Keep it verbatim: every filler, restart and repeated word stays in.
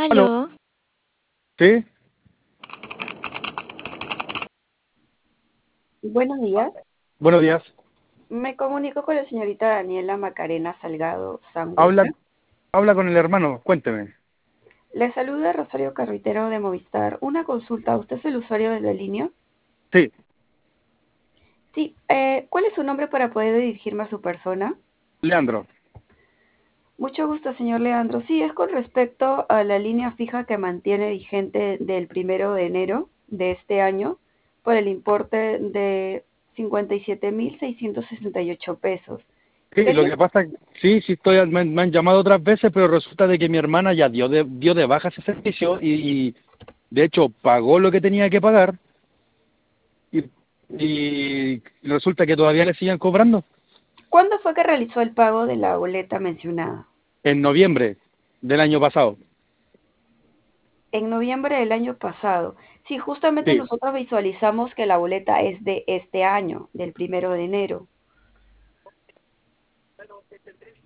Aló, Aló, ¿sí? Buenos días. Buenos días. Me comunico con la señorita Daniela Macarena Salgado Habla, Sangüesa. habla con el hermano, cuénteme. Le saluda Rosario Carritero de Movistar. Una consulta. ¿Usted es el usuario de la línea? Sí, Sí. Eh, ¿cuál es su nombre para poder dirigirme a su persona? Leandro. Mucho gusto, señor Leandro. Sí, es con respecto a la línea fija que mantiene vigente del primero de enero de este año por el importe de cincuenta y siete mil seiscientos sesenta y ocho pesos. Sí, lo Quería que pasa, sí, sí estoy, me, me han llamado otras veces, pero resulta de que mi hermana ya dio de, dio de baja ese servicio y, y, de hecho pagó lo que tenía que pagar y, y resulta que todavía le siguen cobrando ¿Cuándo fue que realizó el pago de la boleta mencionada? en noviembre del año pasado. En noviembre del año pasado. Sí, justamente Sí, nosotros visualizamos que la boleta es de este año, del primero de enero.